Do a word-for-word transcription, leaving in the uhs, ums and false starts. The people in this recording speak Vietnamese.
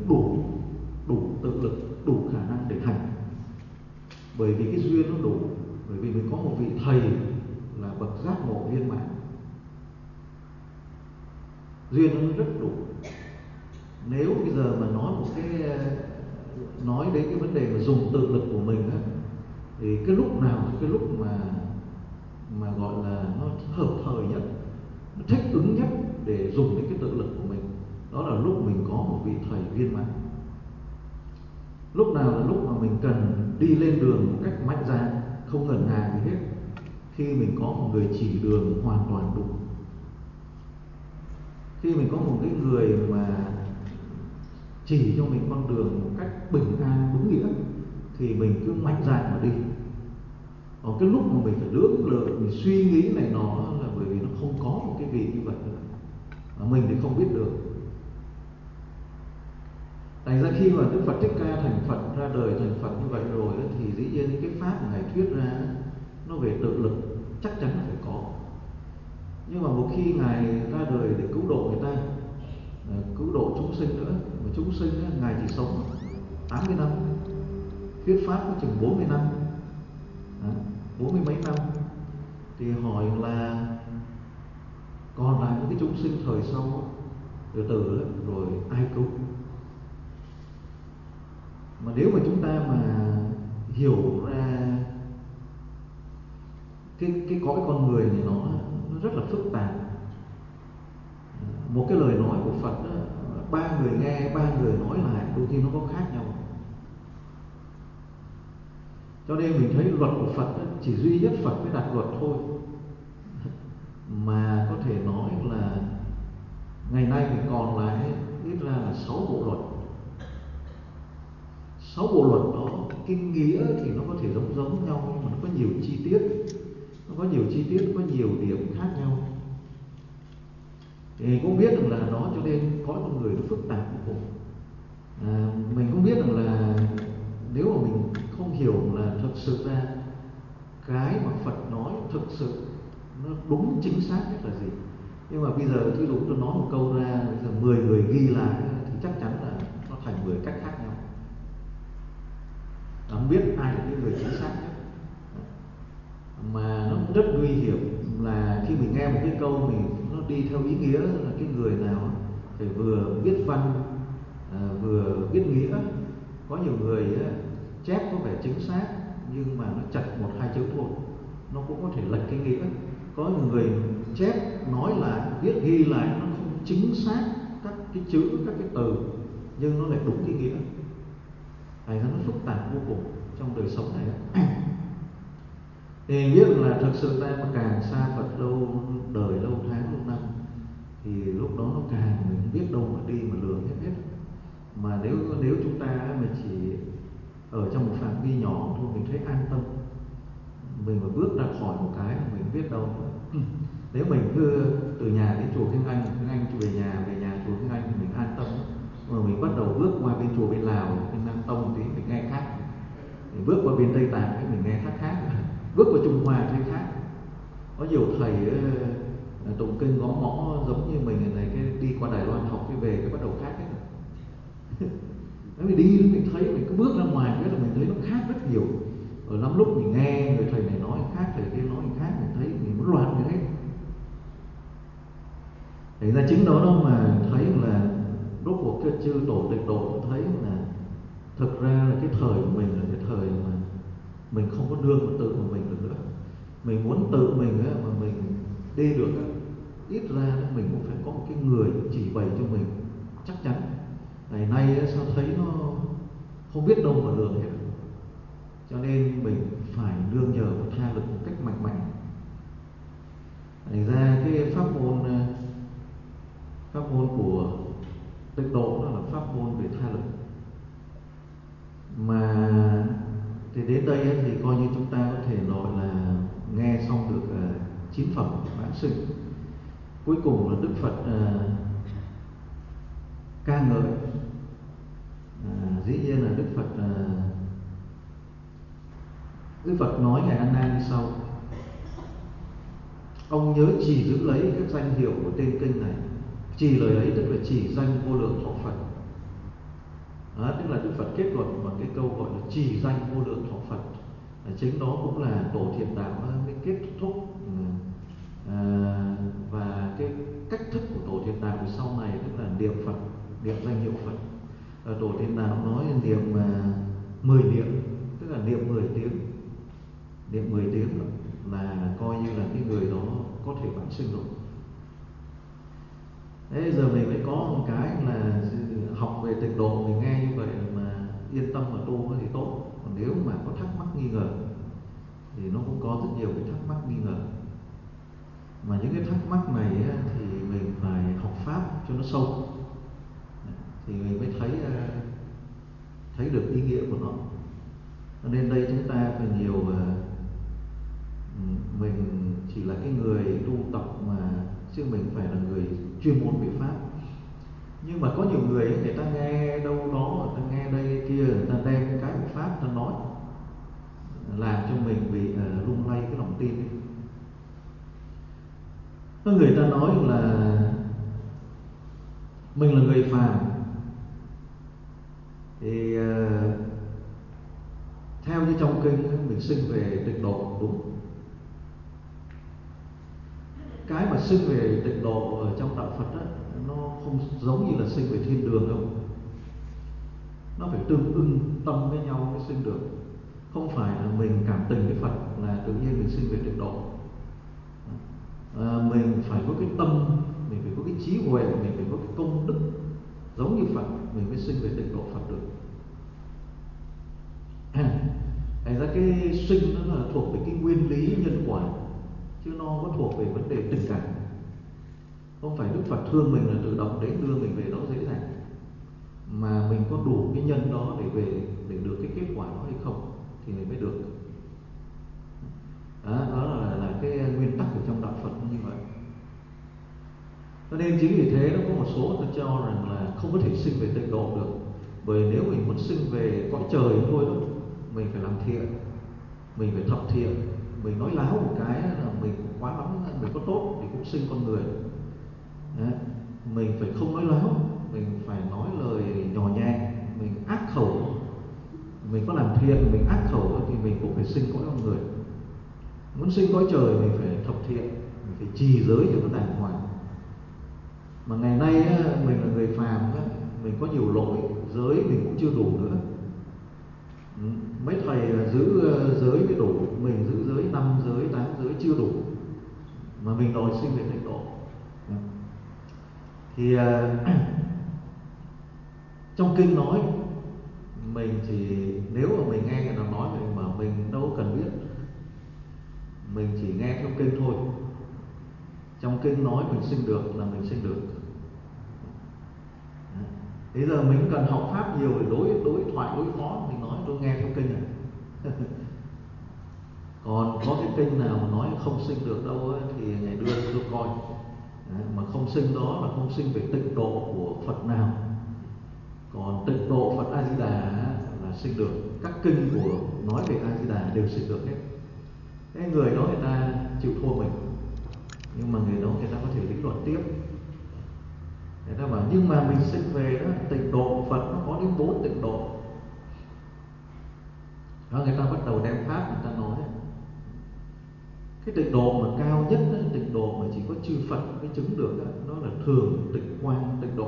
đủ đủ tự lực, đủ khả năng để hành. Bởi vì cái duyên nó đủ, bởi vì mình có một vị thầy là bậc giác ngộ viên mãn, duyên nó rất đủ. Nếu bây giờ mà nói một cái nói đến cái vấn đề mà dùng tự lực của mình á, thì cái lúc nào cái lúc mà mà gọi là nó hợp thời nhất, nó thích ứng nhất để dùng đến cái tự lực của mình, đó là lúc mình có một vị thầy viên mãn. Lúc nào là lúc mà mình cần đi lên đường một cách mạnh dạn, không ngần ngại gì hết, khi mình có một người chỉ đường hoàn toàn đúng, khi mình có một cái người mà chỉ cho mình con đường một cách bình an đúng nghĩa, thì mình cứ mạnh dạn mà đi. Còn cái lúc mà mình phải lưỡng lự, mình suy nghĩ này nó là bởi vì nó không có một cái vị như vậy nữa, mà mình thì không biết được. Thành ra khi mà Đức Phật Thích Ca thành Phật, ra đời thành Phật như vậy rồi thì dĩ nhiên cái pháp mà Ngài thuyết ra nó về tự lực chắc chắn là phải có. Nhưng mà một khi Ngài ra đời để cứu độ người ta, cứu độ chúng sinh nữa, mà chúng sinh ấy, Ngài chỉ sống tám mươi năm, thuyết pháp có chừng bốn mươi năm, bốn mươi mấy năm, thì hỏi là còn lại những cái chúng sinh thời sau từ từ rồi ai cứu? Mà nếu mà chúng ta mà hiểu ra cái cái cõi con người này nó nó rất là phức tạp. Một cái lời nói của Phật đó, ba người nghe, ba người nói lại đôi khi nó có khác nhau. Cho nên mình thấy luật của Phật đó, chỉ duy nhất Phật mới đặt luật thôi, mà có thể nói là ngày nay mình còn lại ít ra là sáu bộ luật. Sáu bộ luật đó, cái nghĩa thì nó có thể giống giống nhau, nhưng mà nó có nhiều chi tiết, nó có nhiều chi tiết, có nhiều điểm khác nhau. Thì cũng biết rằng là nó, cho nên có con người nó phức tạp vô cùng. À, mình cũng biết rằng là nếu mà mình không hiểu là thực sự ra cái mà Phật nói thực sự nó đúng chính xác nhất là gì. Nhưng mà bây giờ thí dụ tôi nói một câu ra, bây giờ mười người ghi lại thì chắc chắn là nó thành mười cách khác nhau. Không biết ai là cái người chính xác nhất. Mà nó rất nguy hiểm là khi mình nghe một cái câu mình nó đi theo ý nghĩa là cái người nào phải vừa biết văn, à, vừa biết nghĩa. Có nhiều người á, chép có vẻ chính xác nhưng mà nó chặt một hai chữ thôi, nó cũng có thể lệch cái nghĩa. Có nhiều người chép nói lại, viết ghi lại nó không chính xác các cái chữ, các cái từ, nhưng nó lại đúng cái nghĩa. Thành ra nó phức tạp vô cùng trong đời sống này. Thì biết là thực sự ta mà càng xa Phật lâu đời, lâu tháng, lâu năm, thì lúc đó nó càng mình không biết đâu mà đi mà lường hết hết. Mà nếu nếu chúng ta mà chỉ ở trong một phạm vi nhỏ thôi, mình thấy an tâm, mình mà bước ra khỏi một cái mình biết đâu. Nếu mình cứ từ nhà đến chùa Kinh Anh, Kinh Anh về nhà, về nhà chùa Kinh Anh thì mình an tâm. Mà mình bắt đầu bước qua bên chùa bên Lào, bên Nam Tông thì mình nghe khác. Mình bước qua bên Tây Tạng thì mình nghe khác khác. Bước vào Trung Hoa thấy khác. Có nhiều thầy uh, tụng kinh ngõ ngõ giống như mình này, cái đi qua Đài Loan học cái về cái bắt đầu khác hết. Nếu mình đi mình thấy, mình cứ bước ra ngoài cái là mình thấy nó khác rất nhiều. Rồi lắm lúc mình nghe người thầy này nói khác, thầy kia nói khác, mình thấy mình muốn loạn cái hết. Thành ra chính đó đó mà thấy là rốt cuộc cái chư tổ tịch độ thấy là thực ra là cái thời của mình là cái thời mà mình không có đương mà tự của mình được nữa. Mình muốn tự mình á, mà mình đi được á, ít ra mình cũng phải có một cái người chỉ bày cho mình chắc chắn. Ngày nay á, sao thấy nó không biết đâu mà lường hết. Cho nên mình phải nương nhờ và tha lực một cách mạnh mẽ. Thành ra cái pháp môn pháp môn của tịnh độ đó là pháp môn về tha lực. Mà thì đến đây ấy, thì coi như chúng ta có thể nói là nghe xong được uh, chín phẩm vãng sinh. Cuối cùng là Đức Phật uh, ca ngợi. Uh, dĩ nhiên là Đức Phật uh, Đức Phật nói ngài A Nan như sau: ông nhớ chỉ giữ lấy các danh hiệu của tên kinh này. Chỉ lời ấy tức là chỉ danh vô lượng thọ Phật. Đó, tức là Đức Phật kết luận bằng cái câu gọi là trì danh vô lượng thọ Phật. À, chính đó cũng là tổ thiện đạo mới kết thúc. À, và cái cách thức của tổ thiện đạo thì sau này tức là niệm Phật, niệm danh hiệu Phật. À, tổ thiện đạo nói niệm uh, mười niệm, tức là niệm mười tiếng, niệm mười tiếng là coi như là cái người đó có thể vãng sinh rồi. Thế giờ mình mới có một cái là học về tịnh độ, mình nghe như vậy mà yên tâm mà tu thì tốt. Còn nếu mà có thắc mắc nghi ngờ thì nó cũng có rất nhiều cái thắc mắc nghi ngờ. Mà những cái thắc mắc này á, thì mình phải học pháp cho nó sâu thì mình mới thấy thấy được ý nghĩa của nó. Cho nên đây chúng ta phải nhiều, mình chỉ là cái người tu tập mà chứ mình phải là người chuyên môn về pháp. Nhưng mà có nhiều người ấy, người ta nghe đâu đó, người ta nghe đây kia, người ta đem cái của pháp người ta nói, làm cho mình bị uh, lung lay cái lòng tin ấy. Có người ta nói là mình là người phàm thì uh, theo như trong kinh mình sinh về tịnh độ, đúng. Cái mà sinh về tịnh độ ở trong đạo Phật đó, nó không giống như là sinh về thiên đường đâu. Nó phải tương ưng tâm với nhau mới sinh được. Không phải là mình cảm tình với Phật là tự nhiên mình sinh về tịnh độ. À, mình phải có cái tâm, mình phải có cái trí huệ, mình phải có cái công đức giống như Phật, mình mới sinh về tịnh độ Phật được. Thành ra cái sinh nó là thuộc về cái nguyên lý nhân quả, chứ nó có thuộc về vấn đề tình cảm. Không phải Đức Phật thương mình là tự động đến đưa mình về đó dễ dàng, mà mình có đủ cái nhân đó để về để được cái kết quả đó hay không thì mình mới được. Đó, đó là, là cái nguyên tắc ở trong đạo Phật như vậy. Cho nên chính vì thế nó có một số tôi cho rằng là không có thể sinh về tịnh độ được. Bởi nếu mình muốn sinh về cõi trời thôi đó, mình phải làm thiện, mình phải thập thiện. Mình nói láo một cái là mình quá lắm, mình có tốt thì cũng sinh con người. Đấy. Mình phải không nói láo, mình phải nói lời nhỏ nhẹ, mình ác khẩu, mình có làm thiện, mình ác khẩu thì mình cũng phải sinh cõi con người. Muốn sinh cõi trời mình phải thập thiện, mình phải trì giới cho nó đàng hoàng. Mà ngày nay á, mình là người phàm á, mình có nhiều lỗi, giới mình cũng chưa đủ nữa. Mấy thầy giữ giới mới đủ, mình giữ giới năm giới, tám giới chưa đủ, mà mình đòi sinh về tịnh độ. Thì uh, trong kinh nói, mình chỉ nếu mà mình nghe người nào nói mình mà mình đâu cần biết, mình chỉ nghe theo kinh thôi. Trong kinh nói mình sinh được là mình sinh được. Bây giờ mình cần học pháp nhiều để đối đối thoại đối phó, mình nói tôi nghe theo kinh này. Còn có cái kinh nào mà nói không sinh được đâu ấy, thì ngày đưa cho tôi coi. Đấy, mà không sinh đó là không sinh về tịnh độ của Phật nào. Còn tịnh độ Phật A Di Đà là sinh được. Các kinh của nói về A Di Đà đều sinh được hết. Cái người đó người ta chịu thua mình, nhưng mà người đó người ta có thể lý luận tiếp. Người ta bảo nhưng mà mình sinh về đó, tịnh độ Phật nó có đến bốn tịnh độ. Đó, người ta bắt đầu đem pháp người ta nói. Cái tịnh độ mà cao nhất, tịnh độ mà chỉ có chư Phật mới chứng được đó, đó là thường tịnh quang tịnh độ.